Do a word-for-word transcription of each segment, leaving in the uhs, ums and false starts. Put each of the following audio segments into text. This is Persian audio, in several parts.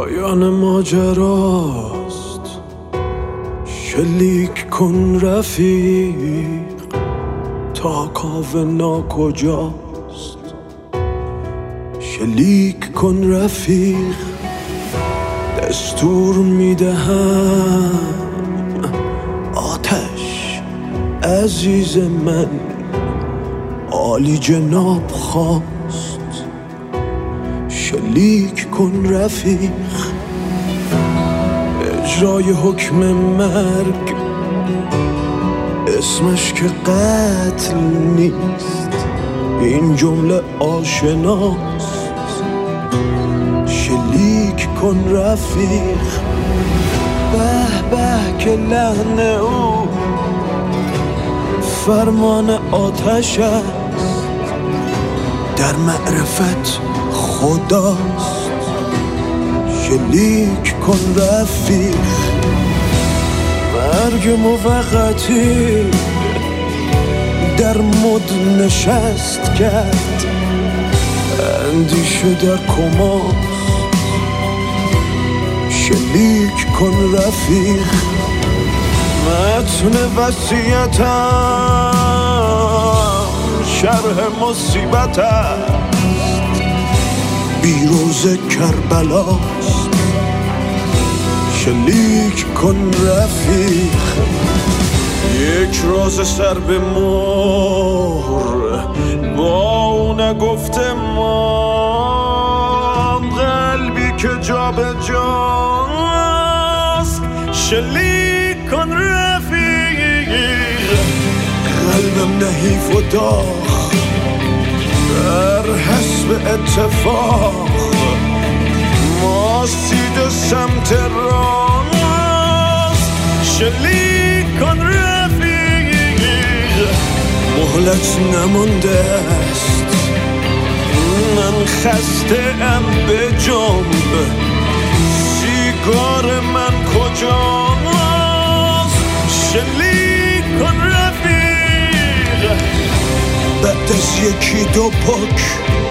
پایان ماجراست، شلیک کن رفیق تا کاوه ناکجاست. شلیک کن رفیق، دستور میدهم آتش عزیز من عالی جناب خواست. شلیک کن رفیق، اجرای حکم مرگ اسمش که قتل نیست، این جمله آشناست. شلیک کن رفیق، به به که لحن او فرمان آتش است، در معرفت خداست. شلیک کن رفیق، مرگ موقتی در مد نشست کرد، اندیشه در کماست. شلیک کن رفیق، متن وصیتم شرح مصیبت است، بیروز کربلاست. شلیک کن رفیق، یک راز سر به مهر با او نگفته ما، قلبی که جا به جاست. شلیک کن رفیق، قلبم نحیف و داغ در حسب اتفاق، ماسید سمت راست. شلیک کن رفیق، مهلت نمانده است، من خسته ام به جنب، سیگار من کجاست. شلیک کن رفیق، بعد از یکی دو پک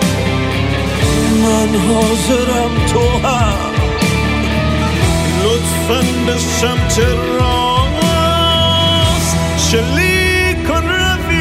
من حاضرم، تو هم لطفاً به سمت راست. شلیک کن رفیق.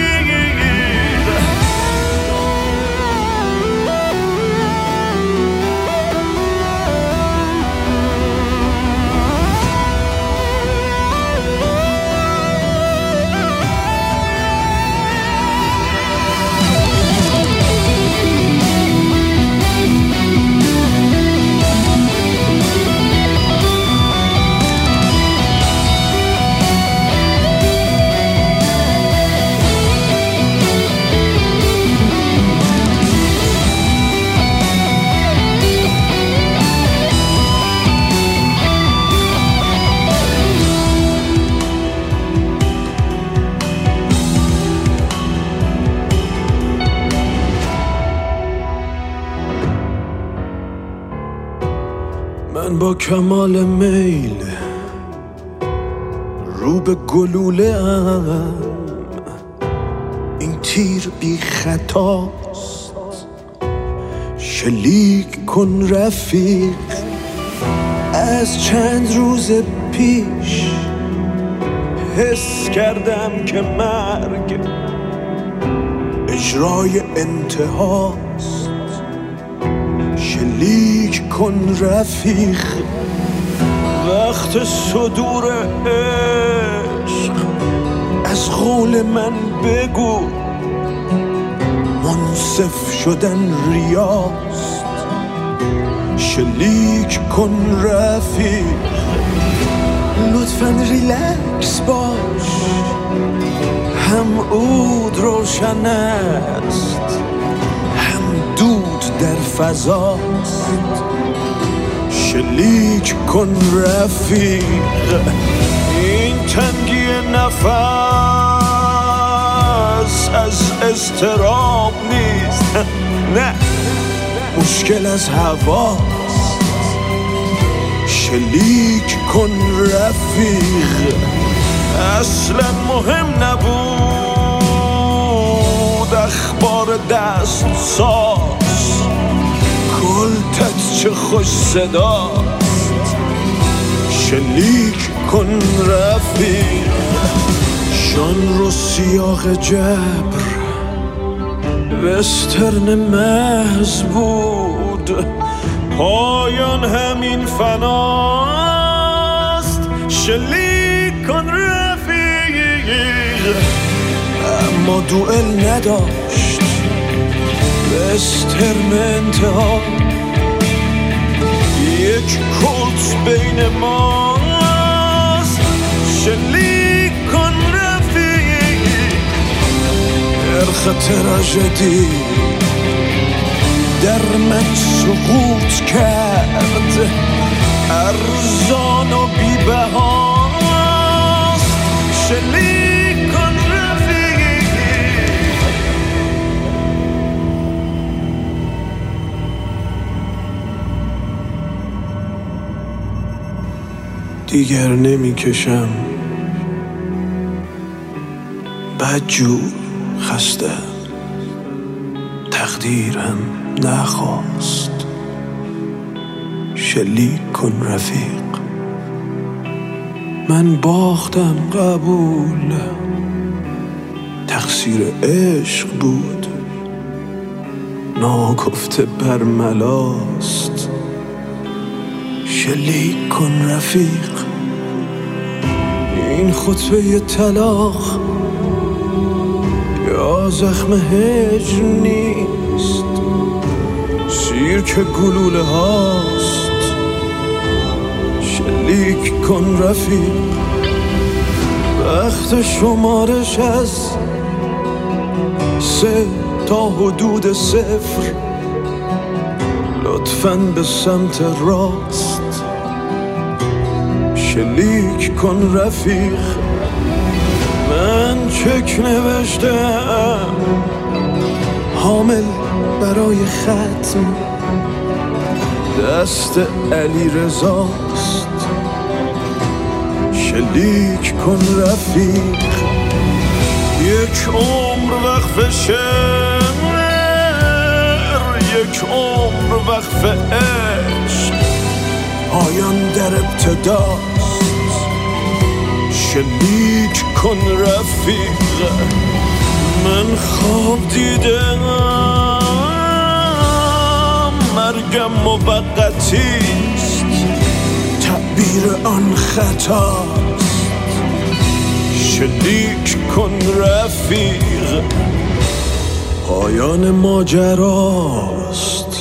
من با کمال میل رو به گلوله ام، این تیر بی خطاست. شلیک کن رفیق، از چند روز پیش حس کردم که مرگ اجرای انتهاست. شلیک کن رفیق، وقت صدور عشق از قول من بگو، منصف شدن ریاست. شلیک کن رفیق، لطفاً ریلکس باش، هم عود روشن است، هم دود در فضاست. شلیک کن رفیق، این تنگی نفس از اضطراب نیست، نه مشکل از هواست. شلیک کن رفیق، اصلا مهم نبود اخبار دست ساز، کلتت چه خوش صداست. شلیک کن رفیق. جان رو سیاق جبر وسترن محض بود، پایان همین فناست. شلیک کن رفیق. اما دوئل نداشت وسترن انتها، یک کلت بین ماست. شلیک کن رفیق. نرخ تراژدی در من سقوط کرد، ارزان و بی‌بهاست. شلیک کن رفیق. دیگر نمی کشم بدجور خسته، تقدیرم نخواست. شلیک کن رفیق. من باختم قبول، تقصیر عشق بود، ناگفته برملاست. شلیک کن رفیق. این خطبه طلاق یا زخم هجر نیست، سیرک گلوله هاست. شلیک کن رفیق. وقت شمارش از سه تا حدود صفر، لطفاً به سمت راست. شلیک کن رفیق. من چک نوشتم حامل برای ختم، دست علی رضاست. شلیک کن رفیق. یک عمر وقف شعر، یک عمر وقف عشق، پایان در ابتداست. شلیک کن رفیق. من خواب دیدم مرگم موقتیست، تعبیر آن خطاست. شلیک کن رفیق. پایان ماجراست.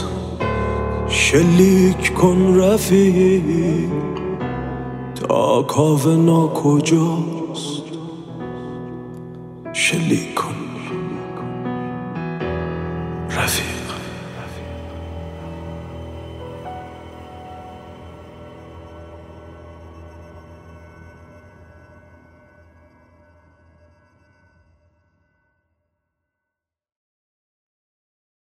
شلیک کن رفیق. تا کاوه ناکجاست. شلیک کن.